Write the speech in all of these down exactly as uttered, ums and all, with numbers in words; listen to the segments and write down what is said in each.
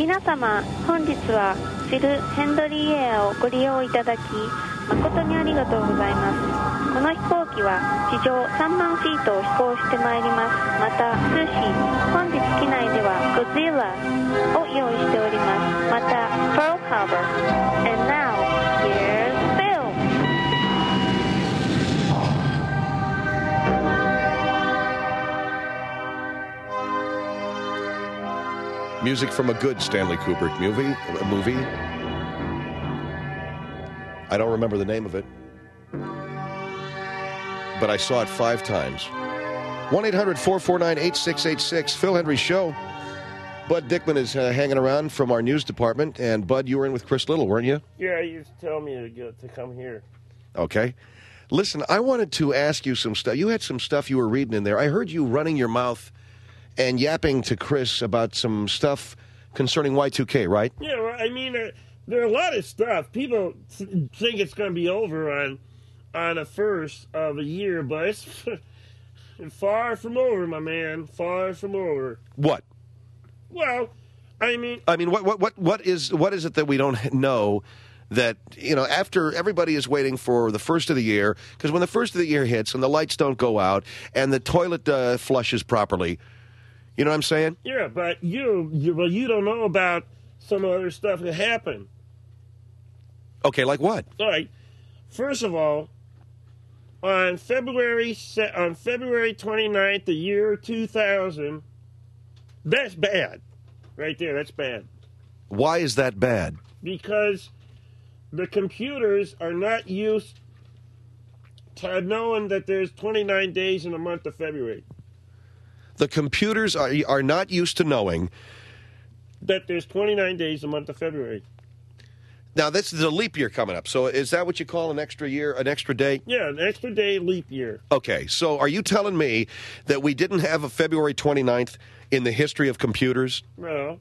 皆様、本日はフィル・ヘンドリーエアをご利用いただき誠にありがとうございます。この飛行機は地上さんまんフィートを飛行してまいります。また通信、本日機内ではゴジラを用意しております。また Pearl Harbor. And now, here's Phil. Music from a good Stanley Kubrick movie. A movie. I don't remember the name of it, but I saw it five times. one eight hundred four four nine eight six eight six. Phil Hendrie Show. Bud Dickman is uh, hanging around from our news department. And, Bud, you were in with Chris Little, weren't you? Yeah, you used to tell me to, go, to come here. Okay. Listen, I wanted to ask you some stuff. You had some stuff you were reading in there. I heard you running your mouth and yapping to Chris about some stuff concerning Y two K, right? Yeah, well, I mean, uh, there are a lot of stuff. People th- think it's going to be over on on the first of the year, but it's far from over, my man. Far from over. What? Well, I mean... I mean, what what what what is what is it that we don't know that, you know, after everybody is waiting for the first of the year, because when the first of the year hits and the lights don't go out and the toilet uh, flushes properly, you know what I'm saying? Yeah, but you, you, well, you don't know about some other stuff that happened. Okay, like what? All right. First of all, on February on February twenty-ninth, the year two thousand, that's bad. Right there, that's bad. Why is that bad? Because the computers are not used to knowing that there's twenty-nine days in the month of February. The computers are are not used to knowing that there's twenty-nine days in the month of February. Now, this is a leap year coming up. So is that what you call an extra year, an extra day? Yeah, an extra day leap year. Okay, so are you telling me that we didn't have a February twenty-ninth in the history of computers? Well,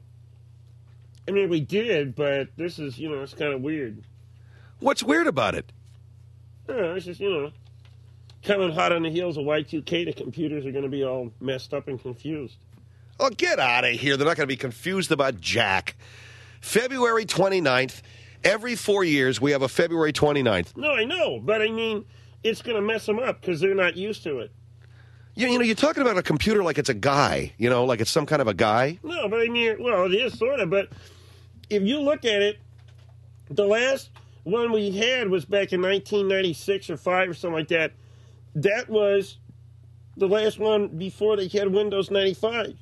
I mean, we did, but this is, you know, it's kind of weird. What's weird about it? Yeah, it's just, you know, coming hot on the heels of Y two K, the computers are going to be all messed up and confused. Oh, get out of here. They're not going to be confused about jack. February twenty-ninth. Every four years, we have a February twenty-ninth. No, I know, but I mean, it's going to mess them up because they're not used to it. You, you know, you're talking about a computer like it's a guy, you know, like it's some kind of a guy. No, but I mean, well, it is sort of, but if you look at it, the last one we had was back in nineteen ninety-six or five or something like that. That was the last one before they had Windows ninety-five.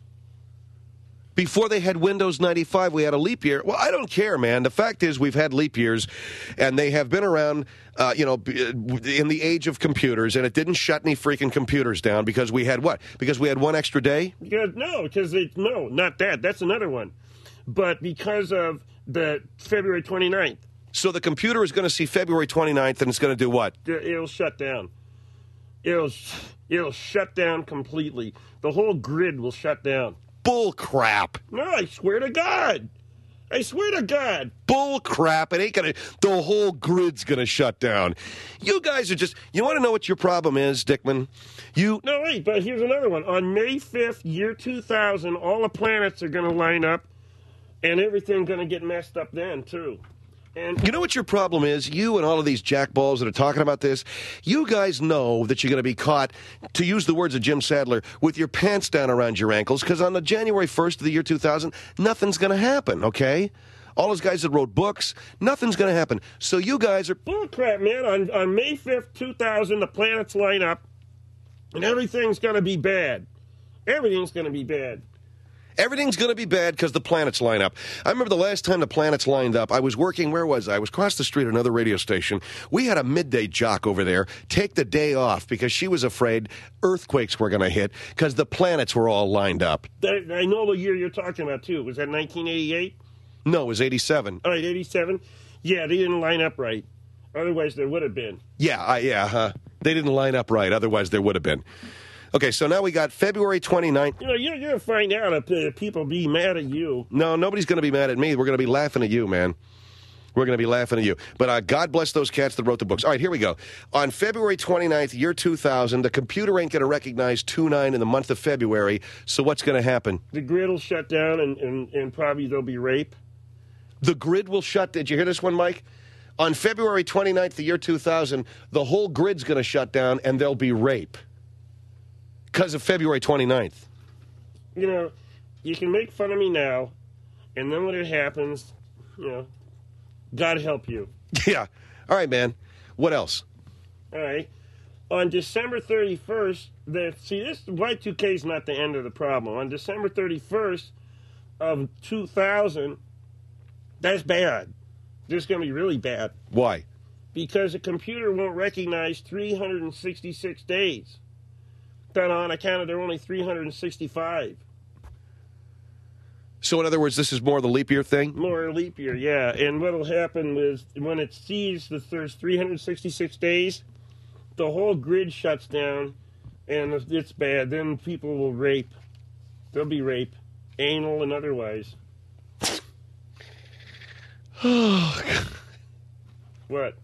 Before they had Windows ninety-five, we had a leap year. Well, I don't care, man. The fact is we've had leap years, and they have been around, uh, you know, in the age of computers, and it didn't shut any freaking computers down because we had what? Because we had one extra day? Because, no, because they, no, not that. That's another one. But because of the February twenty-ninth. So the computer is going to see February twenty-ninth, and it's going to do what? It'll shut down. It'll, it'll shut down completely. The whole grid will shut down. Bull crap. No, I swear to God. I swear to God. Bull crap. It ain't going to, the whole grid's going to shut down. You guys are just, you want to know what your problem is, Dickman? You. No, wait, but here's another one. On May fifth, year two thousand, all the planets are going to line up, and everything's going to get messed up then, too. And you know what your problem is? You and all of these jackballs that are talking about this, you guys know that you're going to be caught, to use the words of Jim Sadler, with your pants down around your ankles, because on the January first of the year two thousand, nothing's going to happen, okay? All those guys that wrote books, nothing's going to happen. So you guys are... Bullcrap, man. On, on May fifth, two thousand, the planets line up, and everything's going to be bad. Everything's going to be bad. Everything's going to be bad because the planets line up. I remember the last time the planets lined up, I was working, where was I? I was across the street at another radio station. We had a midday jock over there take the day off because she was afraid earthquakes were going to hit because the planets were all lined up. I know the year you're talking about, too. Was that nineteen eighty-eight? No, it was eighty-seven. All right, eighty-seven? Yeah, they didn't line up right. Otherwise, there would have been. Yeah, uh, yeah, huh? They didn't line up right. Otherwise, there would have been. Okay, so now we got February twenty-ninth. You know, you're going to find out if uh, people be mad at you. No, nobody's going to be mad at me. We're going to be laughing at you, man. We're going to be laughing at you. But uh, God bless those cats that wrote the books. All right, here we go. On February twenty-ninth, year two thousand, the computer ain't going to recognize two nine in the month of February. So what's going to happen? The grid will shut down, and, and, and probably there'll be rape. The grid will shut. Did you hear this one, Mike? On February twenty-ninth, the year two thousand, the whole grid's going to shut down, and there'll be rape. Because of February twenty-ninth. You know, you can make fun of me now, and then when it happens, you know, God help you. Yeah. All right, man. What else? All right. On December thirty-first, the, see, this Y two K is not the end of the problem. On December thirty-first of two thousand, that's bad. This is going to be really bad. Why? Because a computer won't recognize three hundred sixty-six days. But on account of there are only three hundred sixty-five. So, in other words, this is more of the leap year thing? More leap year, yeah. And what will happen is when it sees that there's three hundred sixty-six days, the whole grid shuts down, and it's bad. Then people will rape. There'll be rape, anal and otherwise. What?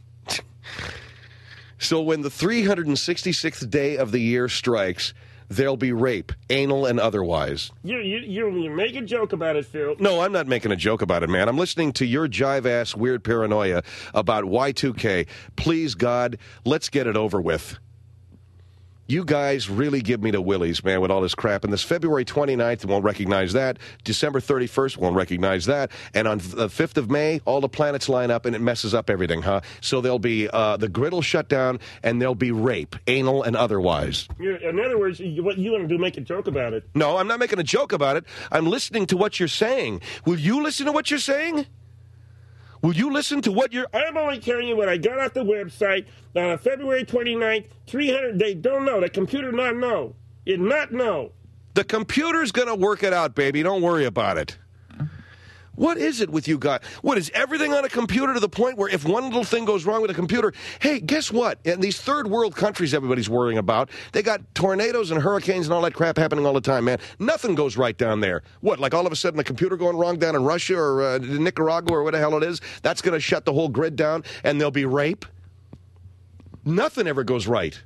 So when the three hundred sixty-sixth day of the year strikes, there'll be rape, anal and otherwise. You, you, you, you make a joke about it, Phil. No, I'm not making a joke about it, man. I'm listening to your jive-ass weird paranoia about Y two K. Please, God, let's get it over with. You guys really give me the willies, man, with all this crap. And this February twenty-ninth won't recognize that. December thirty-first won't recognize that. And on the fifth of May, all the planets line up and it messes up everything, huh? So there'll be, uh, the grid will shut down and there'll be rape, anal and otherwise. You're, in other words, you, what you want to do, make a joke about it. No, I'm not making a joke about it. I'm listening to what you're saying. Will you listen to what you're saying? Will you listen to what you're... I'm only telling you what I got off the website on February twenty-ninth, three hundred, they don't know. The computer not know. It not know. The computer's going to work it out, baby. Don't worry about it. What is it with you guys? What, is everything on a computer to the point where if one little thing goes wrong with a computer, hey, guess what? In these third world countries everybody's worrying about, they got tornadoes and hurricanes and all that crap happening all the time, man. Nothing goes right down there. What, like all of a sudden the computer going wrong down in Russia or uh, Nicaragua or what the hell it is, that's going to shut the whole grid down and there'll be rape? Nothing ever goes right.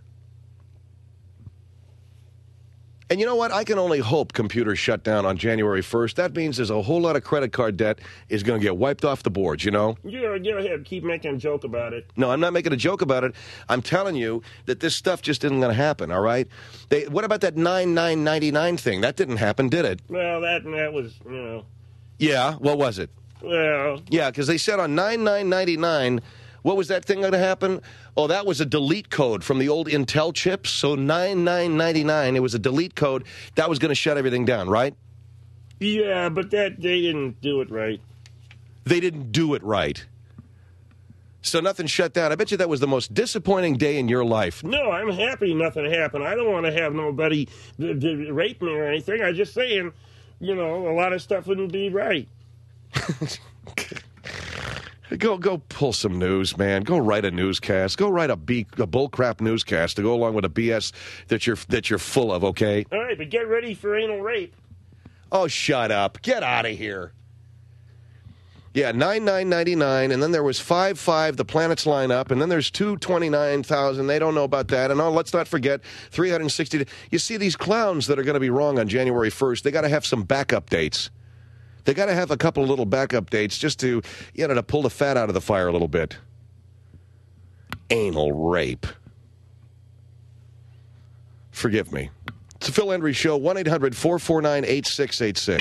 And you know what? I can only hope computers shut down on January first. That means there's a whole lot of credit card debt is going to get wiped off the boards, you know? Yeah, go ahead. Keep making a joke about it. No, I'm not making a joke about it. I'm telling you that this stuff just isn't going to happen, all right? They, what about that nine nine ninety-nine thing? That didn't happen, did it? Well, that that was, you know. Yeah, what was it? Well. Yeah, because they said on nine nine ninety-nine, what was that thing going to happen? Oh, that was a delete code from the old Intel chips. So nine nine ninety-nine, it was a delete code. That was going to shut everything down, right? Yeah, but that they didn't do it right. They didn't do it right. So nothing shut down. I bet you that was the most disappointing day in your life. No, I'm happy nothing happened. I don't want to have nobody d- d- rape me or anything. I'm just saying, you know, a lot of stuff wouldn't be right. Go go pull some news, man. Go write a newscast. Go write a, B, a bullcrap newscast to go along with the B S that you're that you're full of, okay? All right, but get ready for anal rape. Oh, shut up. Get out of here. Yeah, nine nine ninety-nine, and then there was five five, the planets line up, and then there's two twenty-nine thousand, they don't know about that, and oh, let's not forget, three hundred sixty. You see, these clowns that are going to be wrong on January first, they got to have some backup dates. They got to have a couple of little backup dates just to, you know, to pull the fat out of the fire a little bit. Anal rape. Forgive me. It's the Phil Hendrie Show, one eight hundred four four nine eight six eight six.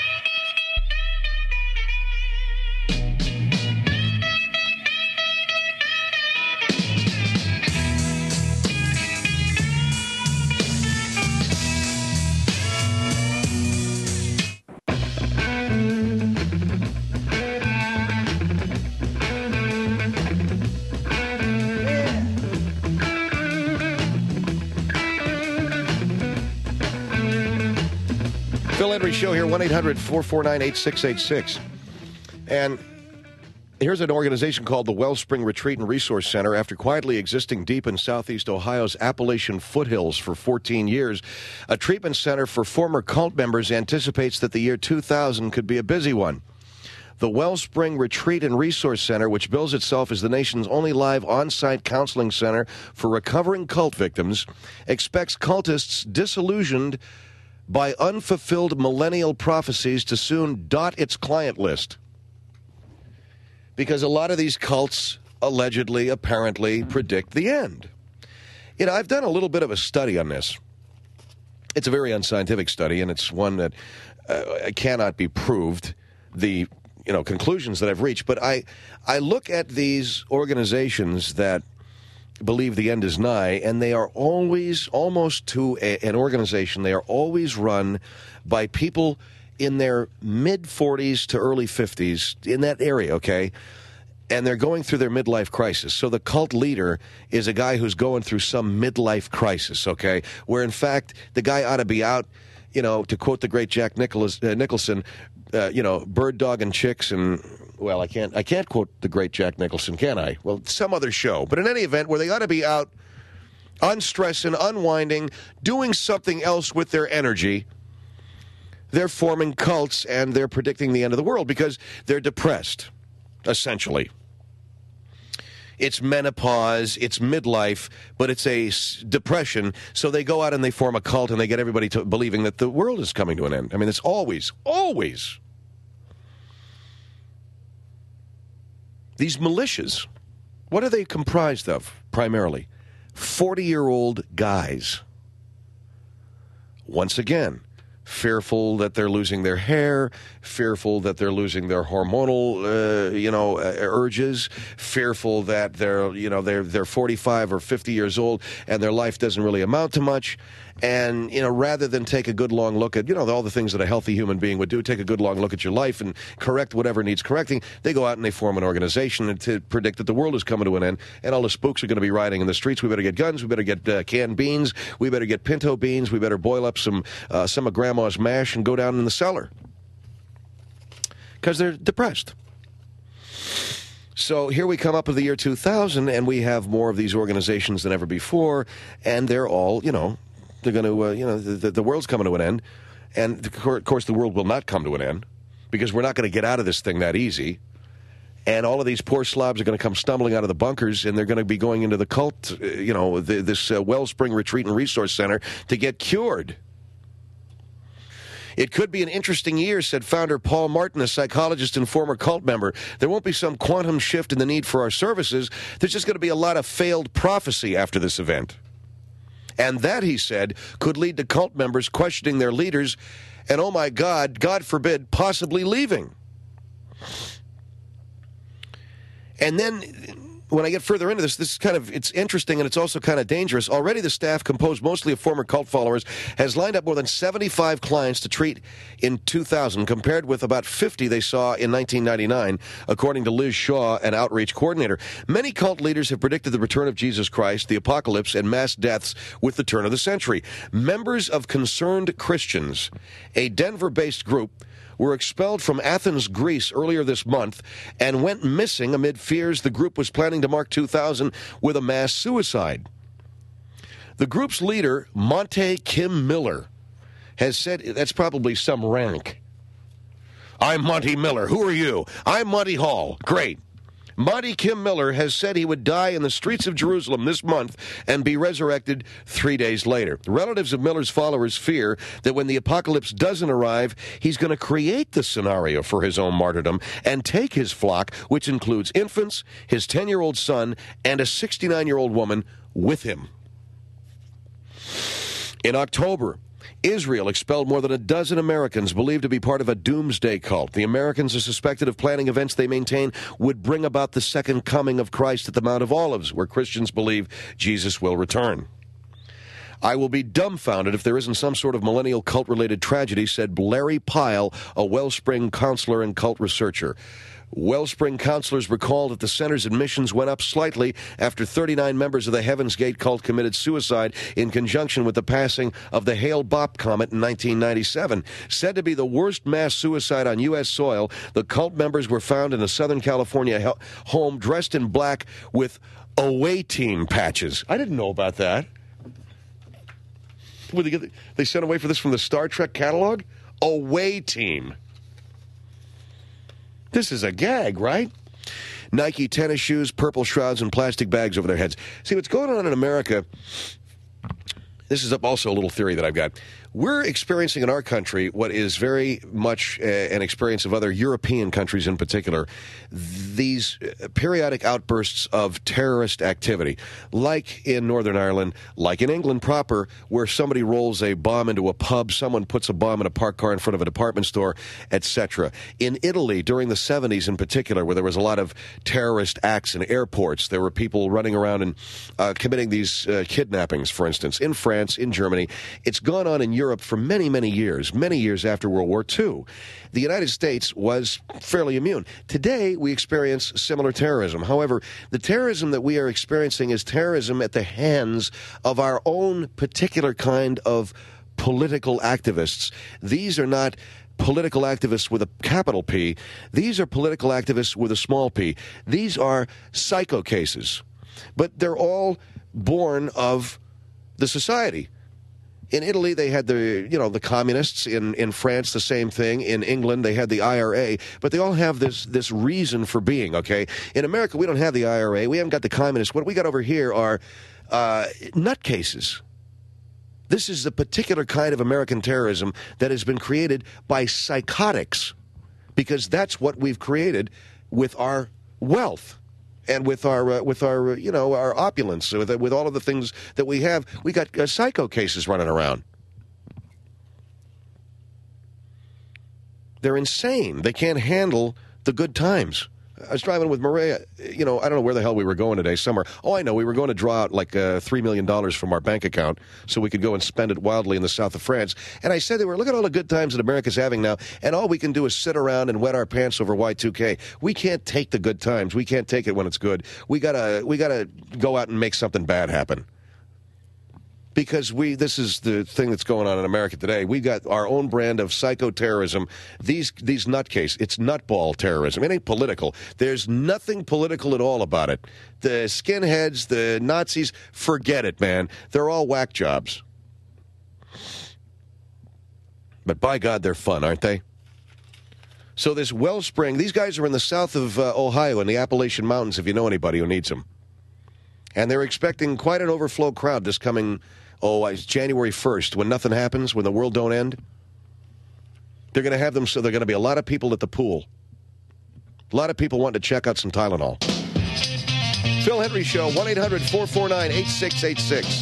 Phil Hendrie Show here, one eight hundred four four nine eight six eight six. And here's an organization called the Wellspring Retreat and Resource Center. After quietly existing deep in southeast Ohio's Appalachian foothills for fourteen years, a treatment center for former cult members anticipates that the year two thousand could be a busy one. The Wellspring Retreat and Resource Center, which bills itself as the nation's only live on-site counseling center for recovering cult victims, expects cultists disillusioned by unfulfilled millennial prophecies to soon dot its client list. Because a lot of these cults allegedly, apparently, predict the end. You know, I've done a little bit of a study on this. It's a very unscientific study, and it's one that uh, cannot be proved, the you know conclusions that I've reached. But I, I look at these organizations that believe the end is nigh, and they are always, almost to a, an organization, they are always run by people in their mid-forties to early fifties, in that area, okay? And they're going through their midlife crisis. So the cult leader is a guy who's going through some midlife crisis, okay? Where, in fact, the guy ought to be out, you know, to quote the great Jack Nicholas, uh, Nicholson, uh, you know, bird dogging chicks and, well, I can't, I can't quote the great Jack Nicholson, can I? Well, some other show. But in any event, where they ought to be out unstressing, unwinding, doing something else with their energy, they're forming cults and they're predicting the end of the world because they're depressed, essentially. It's menopause, it's midlife, but it's a s- depression. So they go out and they form a cult and they get everybody to believing that the world is coming to an end. I mean, it's always, always. These militias, what are they comprised of, primarily? forty-year-old guys. Once again, fearful that they're losing their hair, fearful that they're losing their hormonal, uh, you know, uh, urges, fearful that they're, you know, they're they're forty-five or fifty years old and their life doesn't really amount to much. And, you know, rather than take a good long look at, you know, all the things that a healthy human being would do, take a good long look at your life and correct whatever needs correcting, they go out and they form an organization to predict that the world is coming to an end and all the spooks are going to be riding in the streets. We better get guns. We better get uh, canned beans. We better get pinto beans. We better boil up some, uh, some of Grandma's mash and go down in the cellar. Because they're depressed. So here we come up with the year two thousand, and we have more of these organizations than ever before, and they're all, you know, they're going to, uh, you know, the, the world's coming to an end. And, of course, the world will not come to an end because we're not going to get out of this thing that easy. And all of these poor slobs are going to come stumbling out of the bunkers, and they're going to be going into the cult, uh, you know, the, this uh, Wellspring Retreat and Resource Center to get cured. It could be an interesting year, said founder Paul Martin, a psychologist and former cult member. There won't be some quantum shift in the need for our services. There's just going to be a lot of failed prophecy after this event. And that, he said, could lead to cult members questioning their leaders and, oh my God, God forbid, possibly leaving. And then when I get further into this, this is kind of, it's interesting and it's also kind of dangerous. Already the staff, composed mostly of former cult followers, has lined up more than seventy-five clients to treat in two thousand, compared with about fifty they saw in nineteen ninety-nine, according to Liz Shaw, an outreach coordinator. Many cult leaders have predicted the return of Jesus Christ, the apocalypse, and mass deaths with the turn of the century. Members of Concerned Christians, a Denver-based group, were expelled from Athens, Greece earlier this month and went missing amid fears the group was planning to mark two thousand with a mass suicide. The group's leader, Monte Kim Miller, has said, that's probably some rank. I'm Monty Miller. Who are you? I'm Monty Hall. Great. Monty Kim Miller has said he would die in the streets of Jerusalem this month and be resurrected three days later. Relatives of Miller's followers fear that when the apocalypse doesn't arrive, he's going to create the scenario for his own martyrdom and take his flock, which includes infants, his ten-year-old son, and a sixty-nine-year-old woman, with him. In October, Israel expelled more than a dozen Americans believed to be part of a doomsday cult. The Americans are suspected of planning events they maintain would bring about the second coming of Christ at the Mount of Olives, where Christians believe Jesus will return. I will be dumbfounded if there isn't some sort of millennial cult-related tragedy, said Larry Pyle, a Wellspring counselor and cult researcher. Wellspring counselors recalled that the center's admissions went up slightly after thirty-nine members of the Heaven's Gate cult committed suicide in conjunction with the passing of the Hale-Bopp comet in nineteen ninety-seven. Said to be the worst mass suicide on U S soil, the cult members were found in a Southern California home dressed in black with away team patches. I didn't know about that. Would they, get, they sent away for this from the Star Trek catalog? Away team. This is a gag, right? Nike tennis shoes, purple shrouds, and plastic bags over their heads. See, what's going on in America, this is also a little theory that I've got. We're experiencing in our country what is very much uh, an experience of other European countries in particular, these uh, periodic outbursts of terrorist activity, like in Northern Ireland, like in England proper, where somebody rolls a bomb into a pub, someone puts a bomb in a parked car in front of a department store, et cetera. In Italy, during the seventies in particular, where there was a lot of terrorist acts in airports, there were people running around and uh, committing these uh, kidnappings, for instance, in France, in Germany. It's gone on in Europe for many, many years, many years after World War Two. The United States was fairly immune. Today, we experience similar terrorism. However, the terrorism that we are experiencing is terrorism at the hands of our own particular kind of political activists. These are not political activists with a capital P. These are political activists with a small p. These are psycho cases. But they're all born of the society. In Italy, they had the, you know, the communists. In, in France, the same thing. In England, they had the I R A. But they all have this, this reason for being, okay? In America, we don't have the I R A. We haven't got the communists. What we got over here are uh, nutcases. This is the particular kind of American terrorism that has been created by psychotics, because that's what we've created with our wealth. And with our, uh, with our, uh, you know, our opulence, with, with all of the things that we have, we got uh, psycho cases running around. They're insane. They can't handle the good times. I was driving with Maria. You know, I don't know where the hell we were going today, somewhere. Oh, I know. We were going to draw out like uh, three million dollars from our bank account so we could go and spend it wildly in the south of France. And I said to her, look at all the good times that America's having now, and all we can do is sit around and wet our pants over Y two K. We can't take the good times. We can't take it when it's good. We gotta, we gotta go out and make something bad happen. Because we, this is the thing that's going on in America today. We got our own brand of psychoterrorism. These these nutcase, it's nutball terrorism. It ain't political. There's nothing political at all about it. The skinheads, the Nazis, forget it, man. They're all whack jobs. But by God, they're fun, aren't they? So this Wellspring, these guys are in the south of uh, Ohio in the Appalachian Mountains, if you know anybody who needs them. And they're expecting quite an overflow crowd this coming, oh, it's January first, when nothing happens, when the world don't end. They're going to have them, so there are going to be a lot of people at the pool. A lot of people wanting to check out some Tylenol. Phil Hendrie Show, one eight hundred four four nine eight six eight six.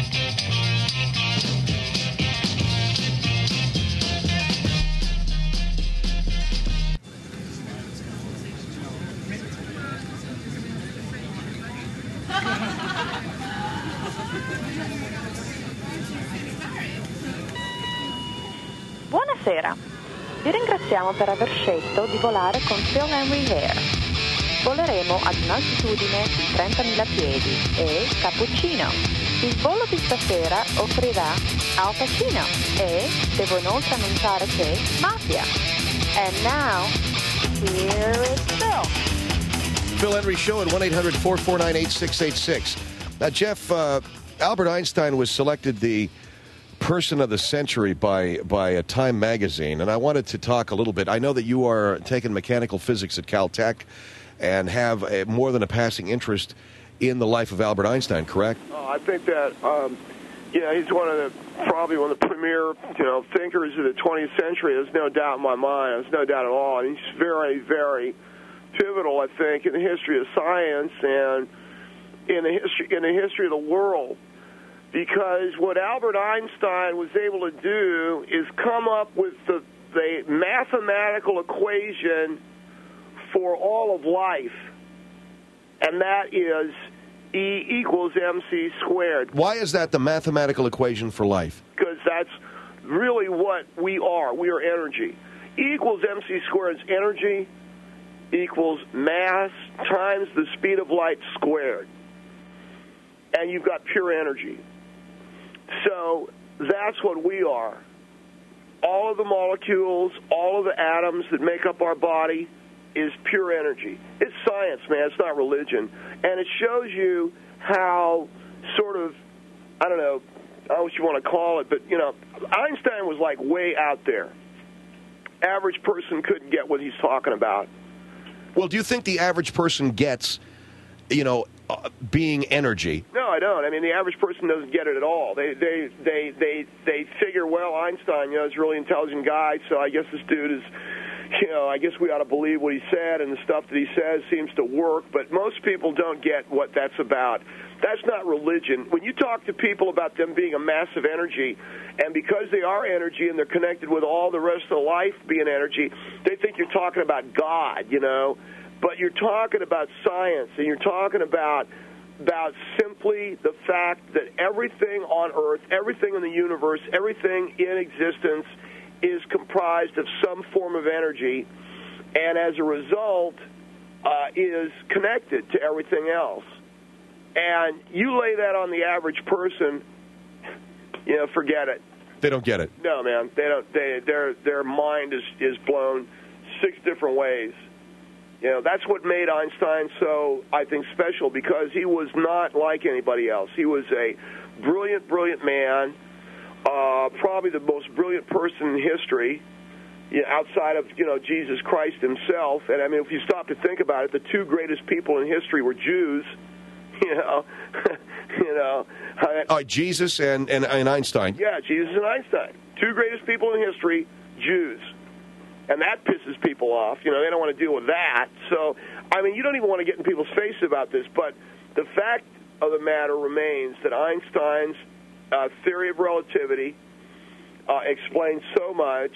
Buonasera, vi ringraziamo per aver scelto di volare con Phil Hendrie Air. Voleremo ad un'altitudine di trentamila piedi e cappuccino. Il volo di stasera offrirà Al Pacino e devo inoltre annunciare che Mafia. And now, here is Phil. Phil Hendrie Show at one eight hundred four four nine eight six eight six. Now, Jeff, uh, Albert Einstein was selected the Person of the Century by by a Time magazine, and I wanted to talk a little bit. I know that you are taking mechanical physics at Caltech and have a, more than a passing interest in the life of Albert Einstein, correct? Oh, I think that, um, yeah, he's one of the, probably one of the premier, you know, thinkers of the twentieth century. There's no doubt in my mind. There's no doubt at all. And he's very, very pivotal, I think, in the history of science and in the history in the history of the world. Because what Albert Einstein was able to do is come up with the, the mathematical equation for all of life, and that is E equals mc squared. Why is that the mathematical equation for life? Because that's really what we are. We are energy. E equals mc squared is energy equals mass times the speed of light squared. And you've got pure energy. So that's what we are. All of the molecules, all of the atoms that make up our body is pure energy. It's science, man. It's not religion. And it shows you how sort of, I don't know, I don't know what you want to call it, but, you know, Einstein was like way out there. Average person couldn't get what he's talking about. Well, do you think the average person gets, you know, uh, being energy? No, I don't. I mean, the average person doesn't get it at all. They they they they they figure, well, Einstein, you know, is a really intelligent guy, so I guess this dude is, you know, I guess we ought to believe what he said, and the stuff that he says seems to work. But most people don't get what that's about. That's not religion. When you talk to people about them being a massive energy, and because they are energy and they're connected with all the rest of life being energy, they think you're talking about God, you know. But you're talking about science, and you're talking about about simply the fact that everything on Earth, everything in the universe, everything in existence is comprised of some form of energy, and as a result uh, is connected to everything else. And you lay that on the average person, you know, forget it. They don't get it. No, man, they don't. They, their their mind is is blown six different ways. You know, that's what made Einstein so, I think, special, because he was not like anybody else. He was a brilliant, brilliant man, uh, probably the most brilliant person in history, you know, outside of, you know, Jesus Christ himself. And, I mean, if you stop to think about it, the two greatest people in history were Jews, you know. you know. Uh, Jesus and, and, and Einstein. Yeah, Jesus and Einstein. Two greatest people in history, Jews. And that pisses people off. You know, they don't want to deal with that. So, I mean, you don't even want to get in people's face about this, but the fact of the matter remains that Einstein's uh, theory of relativity uh, explains so much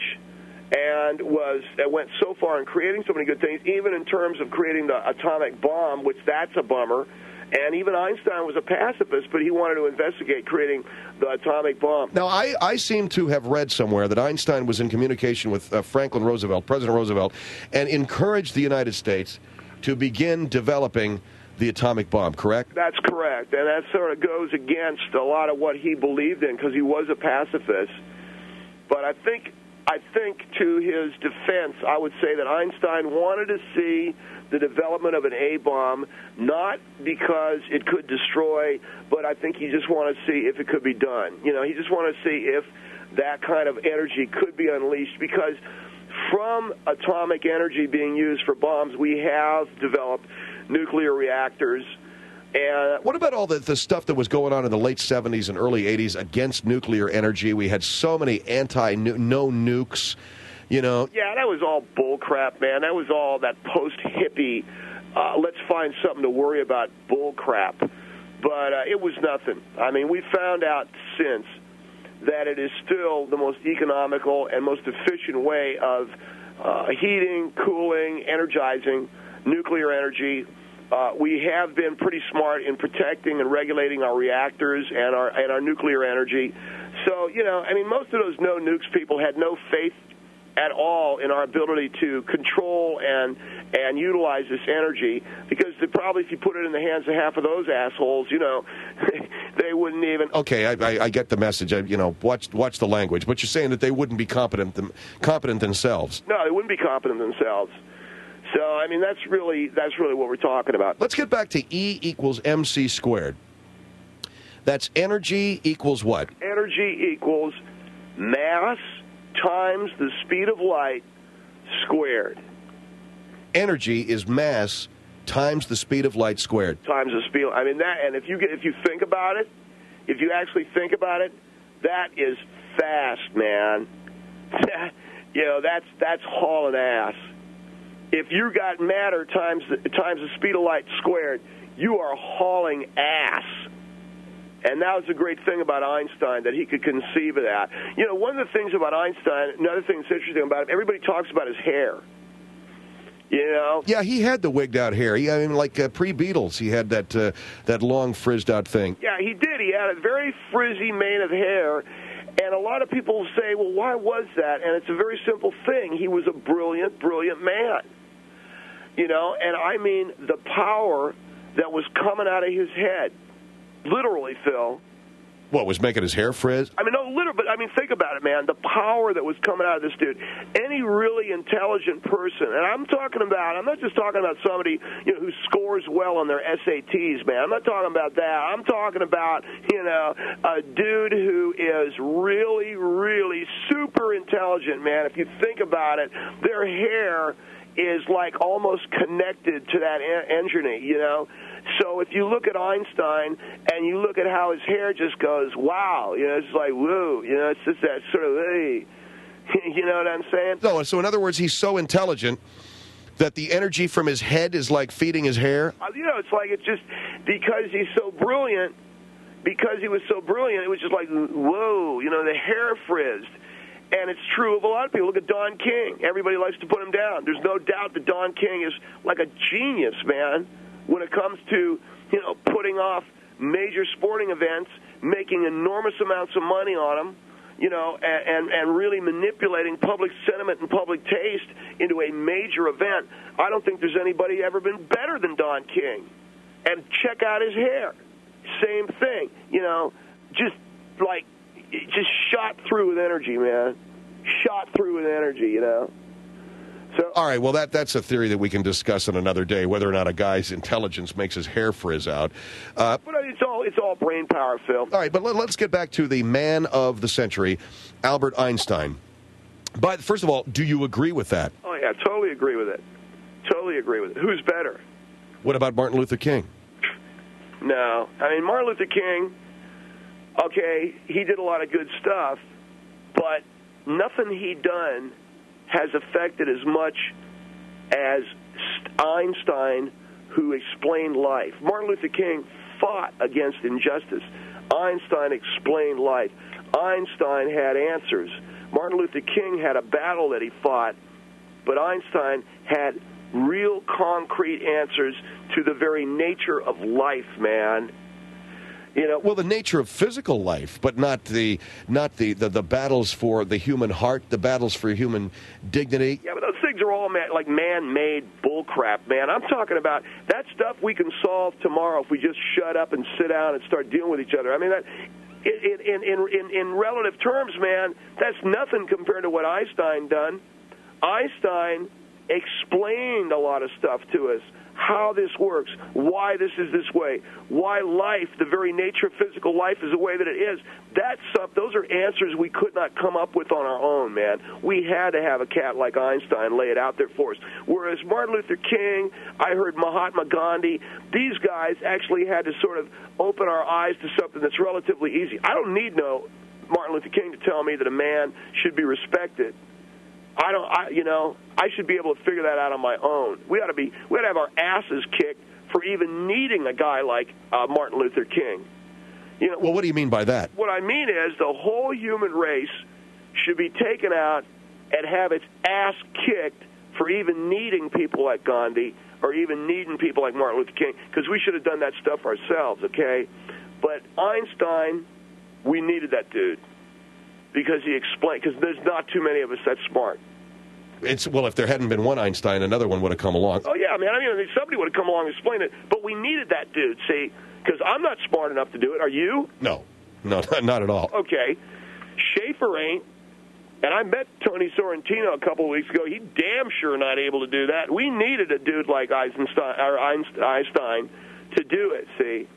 and was uh, went so far in creating so many good things, even in terms of creating the atomic bomb, which that's a bummer. And even Einstein was a pacifist, but he wanted to investigate creating the atomic bomb. Now, I, I seem to have read somewhere that Einstein was in communication with uh, Franklin Roosevelt, President Roosevelt, and encouraged the United States to begin developing the atomic bomb, correct? That's correct. And that sort of goes against a lot of what he believed in, because he was a pacifist. But I think, I think to his defense, I would say that Einstein wanted to see the development of an A-bomb, not because it could destroy, but I think he just wanted to see if it could be done. You know, he just wanted to see if that kind of energy could be unleashed, because from atomic energy being used for bombs, we have developed nuclear reactors. And what about all the, the stuff that was going on in the late seventies and early eighties against nuclear energy? We had so many anti-no nukes. You know? Yeah, that was all bull crap, man. That was all that post-hippie, uh, let's find something to worry about bull crap. But uh, it was nothing. I mean, we found out since that it is still the most economical and most efficient way of uh, heating, cooling, energizing nuclear energy. Uh, we have been pretty smart in protecting and regulating our reactors and our and our nuclear energy. So, you know, I mean, most of those no-nukes people had no faith at all in our ability to control and and utilize this energy, because they probably, if you put it in the hands of half of those assholes, you know, they wouldn't even. Okay, I, I, I get the message. I, you know, watch watch the language, but you're saying that they wouldn't be competent them, competent themselves. No, they wouldn't be competent themselves. So, I mean, that's really that's really what we're talking about. Let's get back to E equals mc squared. That's energy equals what? Energy equals mass times the speed of light squared. Energy is mass times the speed of light squared. Times the speed. I mean that, and if you get, if you think about it, if you actually think about it, that is fast, man. You know, that's that's hauling ass. If you got matter times the, times the speed of light squared, you are hauling ass. And that was the great thing about Einstein, that he could conceive of that. You know, one of the things about Einstein, another thing that's interesting about him, everybody talks about his hair. You know? Yeah, he had the wigged out hair. He, I mean, like uh, pre-Beatles, he had that uh, that long frizzed out thing. Yeah, he did. He had a very frizzy mane of hair. And a lot of people say, well, why was that? And it's a very simple thing. He was a brilliant, brilliant man. You know, and I mean the power that was coming out of his head. Literally, Phil. What, was making his hair frizz? I mean, no, literally, but I mean, think about it, man. The power that was coming out of this dude. Any really intelligent person, and I'm talking about, I'm not just talking about somebody, you know, who scores well on their S A Ts, man. I'm not talking about that. I'm talking about, you know, a dude who is really, really super intelligent, man. If you think about it, their hair is like almost connected to that en- engine, you know. So if you look at Einstein and you look at how his hair just goes, wow, you know, it's like, woo, you know, it's just that sort of, hey, you know what I'm saying? No, so in other words, he's so intelligent that the energy from his head is like feeding his hair? Uh, You know, it's like it's just because he's so brilliant, because he was so brilliant, it was just like, whoa, you know, the hair frizzed. And it's true of a lot of people. Look at Don King. Everybody likes to put him down. There's no doubt that Don King is like a genius, man, when it comes to, you know, putting off major sporting events, making enormous amounts of money on them, you know, and, and, and really manipulating public sentiment and public taste into a major event. I don't think there's anybody ever been better than Don King. And check out his hair. Same thing, you know, just like, just shot through with energy, man. Shot through with energy, you know. So, all right, well, that that's a theory that we can discuss on another day, whether or not a guy's intelligence makes his hair frizz out. Uh, but it's all it's all brain power, Phil. All right, but let, let's get back to the man of the century, Albert Einstein. But first of all, do you agree with that? Oh, yeah, totally agree with it. Totally agree with it. Who's better? What about Martin Luther King? No. I mean, Martin Luther King, okay, he did a lot of good stuff, but nothing he done has affected as much as Einstein, who explained life. Martin Luther King fought against injustice. Einstein explained life. Einstein had answers. Martin Luther King had a battle that he fought, but Einstein had real concrete answers to the very nature of life, man. You know, well, the nature of physical life, but not the not the, the, the battles for the human heart, the battles for human dignity. Yeah, but those things are all man, like man-made bullcrap, man. I'm talking about that stuff we can solve tomorrow if we just shut up and sit down and start dealing with each other. I mean, that, in, in, in, in, in relative terms, man, that's nothing compared to what Einstein done. Einstein explained a lot of stuff to us. How this works, why this is this way, why life, the very nature of physical life is the way that it is. That's uh, those are answers we could not come up with on our own, man. We had to have a cat like Einstein lay it out there for us. Whereas Martin Luther King, I heard Mahatma Gandhi, these guys actually had to sort of open our eyes to something that's relatively easy. I don't need no Martin Luther King to tell me that a man should be respected. I don't, I, you know, I should be able to figure that out on my own. We ought to be, we ought to have our asses kicked for even needing a guy like uh, Martin Luther King. You know, well, what do you mean by that? What I mean is the whole human race should be taken out and have its ass kicked for even needing people like Gandhi or even needing people like Martin Luther King, because we should have done that stuff ourselves, okay? But Einstein, we needed that dude. Because he explained, because there's not too many of us that smart. It's well, if there hadn't been one Einstein, another one would have come along. Oh yeah, man. I mean, somebody would have come along and explained it. But we needed that dude, see, because I'm not smart enough to do it. Are you? No, no, not at all. Okay, Schaefer ain't. And I met Tony Sorrentino a couple of weeks ago. He damn sure not able to do that. We needed a dude like Einstein, or Einstein to do it. See.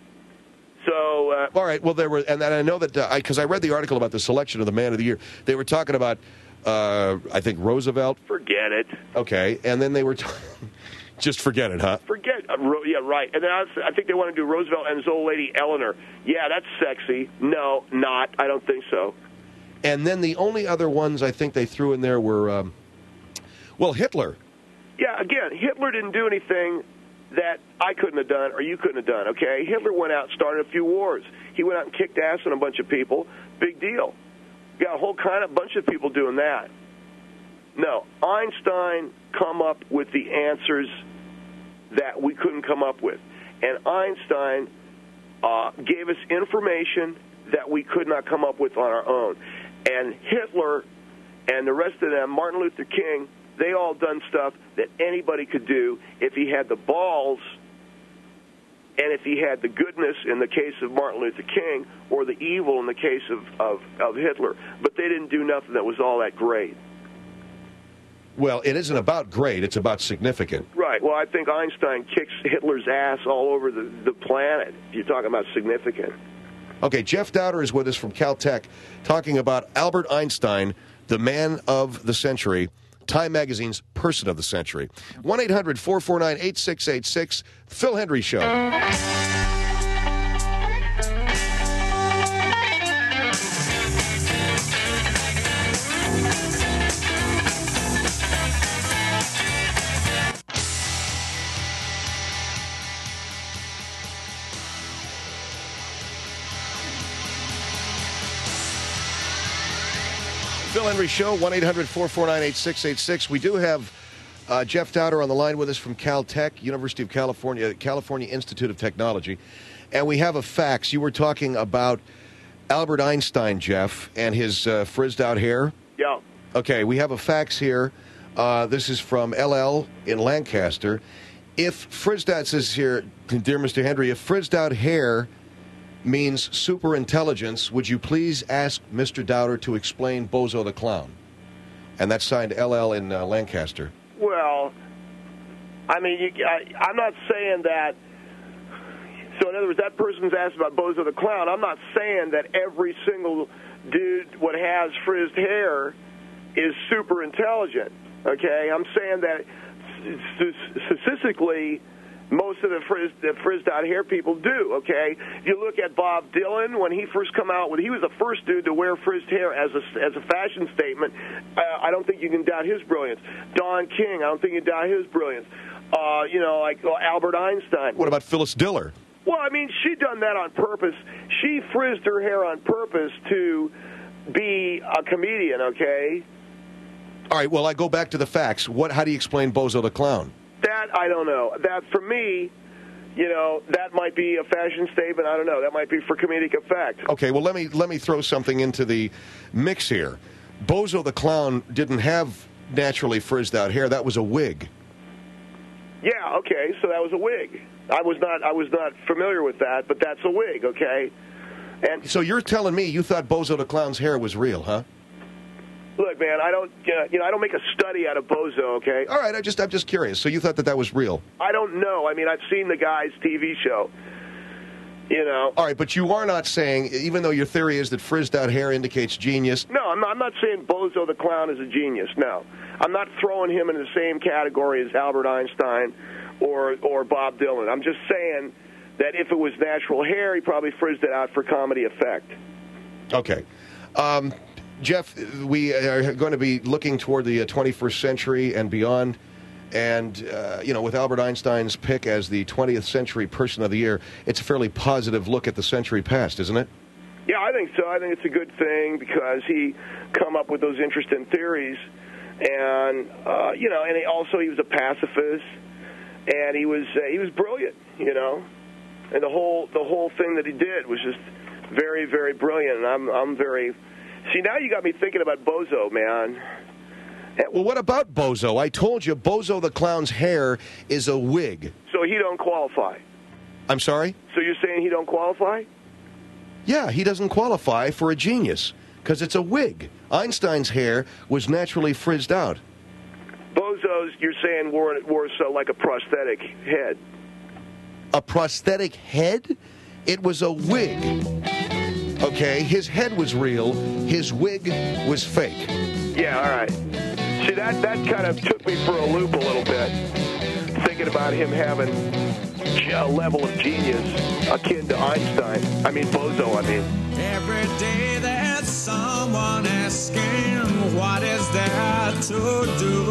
So, uh, all right. Well, there were, and, and I know that because uh, I, I read the article about the selection of the Man of the Year. They were talking about, uh, I think Roosevelt. Forget it. Okay, and then they were, t- just forget it, huh? Forget, uh, ro- yeah, right. And then I, was, I think they want to do Roosevelt and his old lady Eleanor. Yeah, that's sexy. No, not. I don't think so. And then the only other ones I think they threw in there were, um, well, Hitler. Yeah, again, Hitler didn't do anything that I couldn't have done or you couldn't have done, okay? Hitler went out and started a few wars. He went out and kicked ass on a bunch of people. Big deal. Got a whole kind of bunch of people doing that. No, Einstein come up with the answers that we couldn't come up with. And Einstein uh, gave us information that we could not come up with on our own. And Hitler and the rest of them, Martin Luther King, they all done stuff that anybody could do if he had the balls and if he had the goodness in the case of Martin Luther King or the evil in the case of, of, of Hitler. But they didn't do nothing that was all that great. Well, it isn't about great. It's about significant. Right. Well, I think Einstein kicks Hitler's ass all over the, the planet. You're talking about significant. Okay, Jeff Dowder is with us from Caltech talking about Albert Einstein, the man of the century. Time Magazine's Person of the Century. one eight hundred four four nine eight six eight six, Phil Hendrie Show. Phil Hendrie Show, one eight hundred four four nine eight six eight six. We do have uh, Jeff Dowder on the line with us from Caltech, University of California, California Institute of Technology. And we have a fax. You were talking about Albert Einstein, Jeff, and his uh, frizzed-out hair. Yeah. Okay, we have a fax here. Uh, this is from L L in Lancaster. If frizzed-out, says here, dear Mister Hendrie, if frizzed-out hair means super intelligence, would you please ask Mister Dowder to explain Bozo the Clown? And that's signed L L in uh, Lancaster. Well, I mean, you, I, I'm not saying that. So, in other words, that person's asked about Bozo the Clown. I'm not saying that every single dude what has frizzed hair is super intelligent. Okay, I'm saying that statistically, most of the, frizz, the frizzed-out hair people do, okay? If you look at Bob Dylan, when he first come out with, he was the first dude to wear frizzed hair as a, as a fashion statement. Uh, I don't think you can doubt his brilliance. Don King, I don't think you can doubt his brilliance. Uh, you know, like well, Albert Einstein. What about Phyllis Diller? Well, I mean, she done that on purpose. She frizzed her hair on purpose to be a comedian, okay? All right, well, I go back to the facts. What? How do you explain Bozo the Clown? That, I don't know. That, for me, you know, that might be a fashion statement. I don't know. That might be for comedic effect. Okay, well, let me let me throw something into the mix here. Bozo the Clown didn't have naturally frizzed-out hair. That was a wig. Yeah, okay, so that was a wig. I was not I was not familiar with that, but that's a wig, okay? And so you're telling me you thought Bozo the Clown's hair was real, huh? Look, man, I don't, you know, I don't make a study out of Bozo, okay? All right, I just, I'm just curious. So you thought that that was real? I don't know. I mean, I've seen the guy's T V show, you know. All right, but you are not saying, even though your theory is that frizzed-out hair indicates genius. No, I'm not, I'm not saying Bozo the Clown is a genius, no. I'm not throwing him in the same category as Albert Einstein or, or Bob Dylan. I'm just saying that if it was natural hair, he probably frizzed it out for comedy effect. Okay. Um... Jeff, we are going to be looking toward the twenty-first century and beyond. And, uh, you know, with Albert Einstein's pick as the twentieth century person of the year, it's a fairly positive look at the century past, isn't it? Yeah, I think so. I think it's a good thing because he come up with those interesting theories. And, uh, you know, and he also he was a pacifist. And he was uh, he was brilliant, you know. And the whole the whole thing that he did was just very, very brilliant. And I'm I'm very... See, now you got me thinking about Bozo, man. Well, what about Bozo? I told you Bozo the Clown's hair is a wig. So he don't qualify. I'm sorry? So you're saying he don't qualify? Yeah, he doesn't qualify for a genius because it's a wig. Einstein's hair was naturally frizzed out. Bozo's, you're saying, wore, wore so like a prosthetic head. A prosthetic head? It was a wig. Okay, his head was real, his wig was fake. Yeah, all right. See, that, that kind of took me for a loop a little bit, thinking about him having a level of genius akin to Einstein. I mean, Bozo, I mean. Every day there's someone asking, what is there to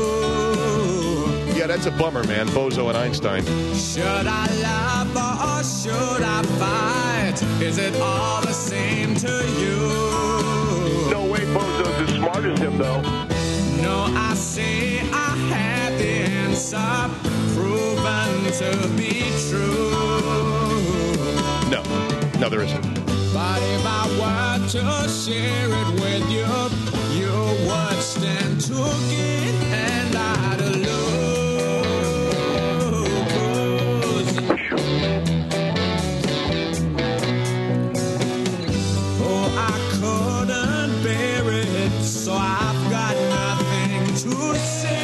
do? Yeah, that's a bummer, man, Bozo and Einstein. Should I laugh or should I fight? Is it all the same to you? No way Bozo's as smart as him, though. No, I say I had the answer proven to be true. No, no, there isn't. But if I were to share it with you, you would stand to gain and I'd lose. Oh, I couldn't bear it, so I've got nothing to say.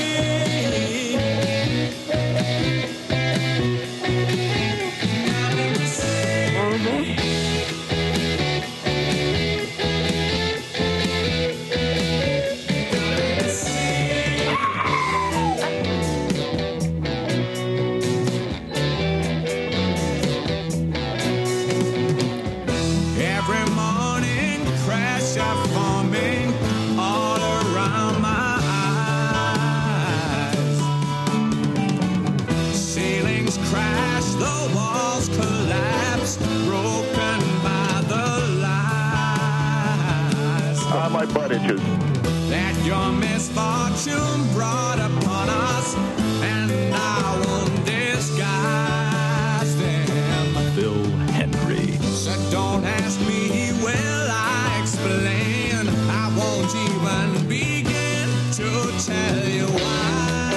collapse, broken by the lies. Ah, my butt itches. That your misfortune brought upon us, and I won't disguise them. Phil Hendrie. So don't ask me, will I explain? I won't even begin to tell you why.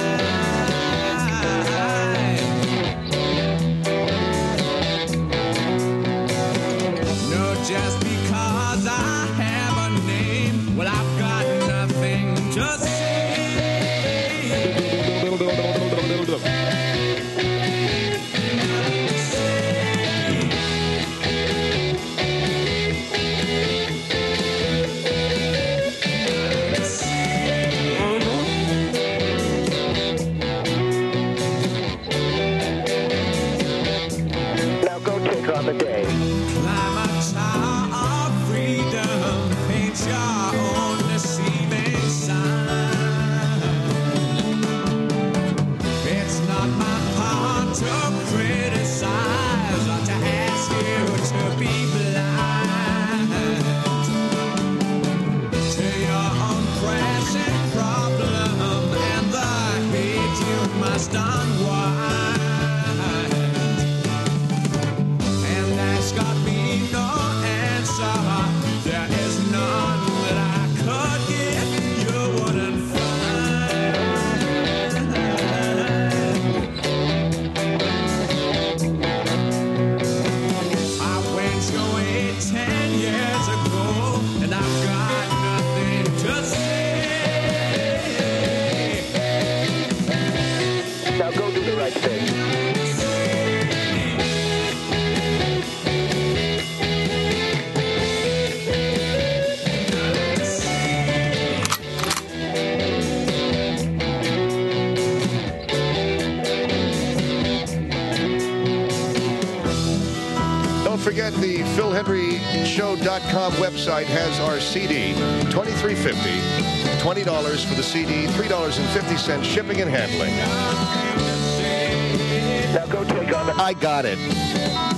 No, just because I have a name, well, I've got nothing to say. Now go take on the day. Climb a tower of freedom, paint your own deceiving sign. It's not my part to criticize or to ask you to be blind to your own pressing problem and the hate you must unwind. And that's got me no answer. There is none that I could give you wouldn't find. I went your way ten years ago, and I've got nothing to say. Now go do the right thing. Don't forget the Phil Hendrie Show dot com website has our C D, twenty-three fifty, twenty dollars for the C D, three dollars and fifty cents shipping and handling. Now go take on the... I got it.